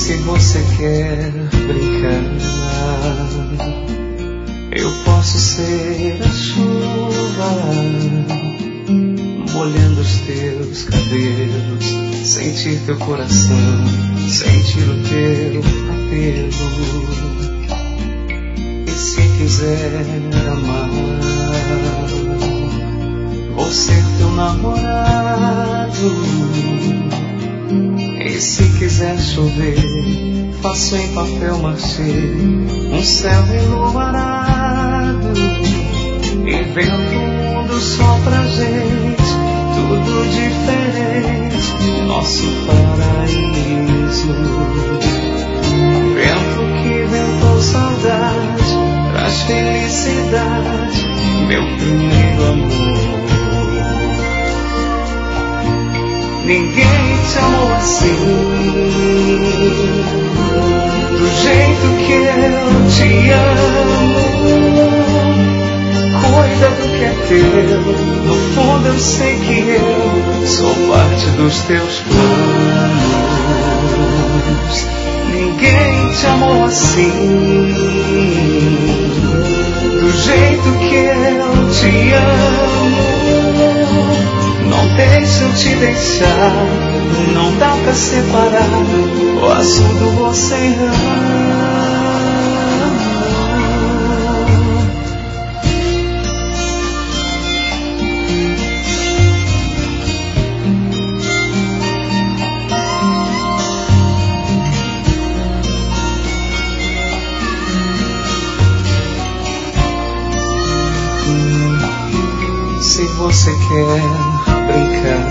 Se você quer brincar, eu posso ser a chuva, molhando os teus cabelos, sentir teu coração, sentir o teu apelo. E se quiser amar, vou ser teu namorado. E se quiser chover, faço em papel machê um céu enluarado. E vento mundo só pra gente, tudo diferente, nosso paraíso. Vento que ventou saudade, traz felicidade, meu primeiro amor. Ninguém te amou assim, do jeito que eu te amo. Cuida do que é teu, no fundo eu sei que eu sou parte dos teus planos. Ninguém te amou assim, do jeito que eu te amo. Não deixa eu te deixar, não dá pra separar o azul do oceano. Se você quer brincar,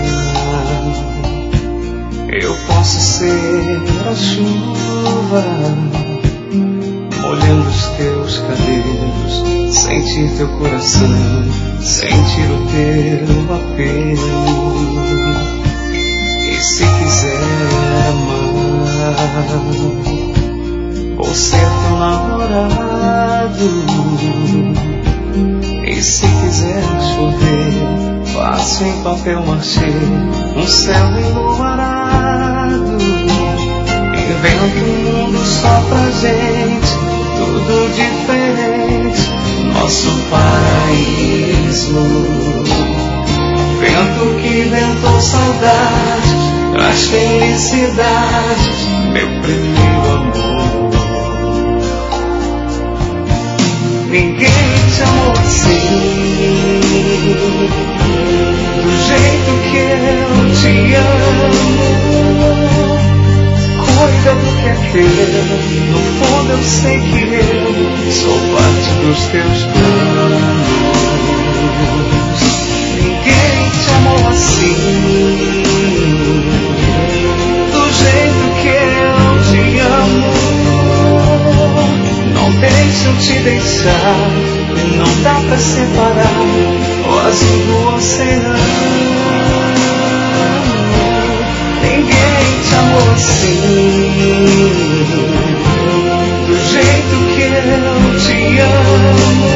eu posso ser a chuva, molhando os teus cabelos, sentir teu coração, sentir o teu apelo. E se quiser amar, vou ser teu namorado. E se quiser chover, faço em papel machê um céu enluarado. Invento um mundo só pra gente, tudo diferente, nosso paraíso. Vento que ventou saudade, traz felicidade, meu primeiro amor. Ninguém te amou assim, do jeito que eu te amo. Cuida do que é teu, no fundo eu sei que eu sou parte dos teus planos. Ninguém te amou assim, do jeito que eu te amo. Não deixa eu te deixar, não dá pra separar o azul do oceano. Ninguém te amou assim, do jeito que eu te amo.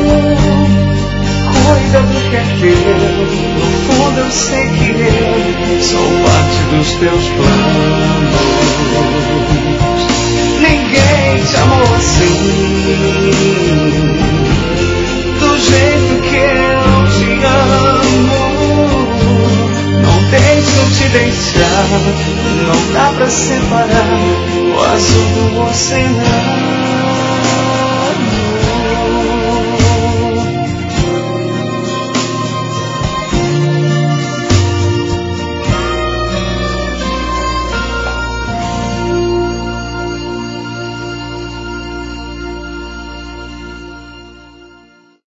Cuida do que é teu, no fundo eu sei que eu sou parte dos teus planos. Ninguém te amou assim, do jeito que eu te amo. Não deixa eu te deixar, não dá pra separar o azul do oceano.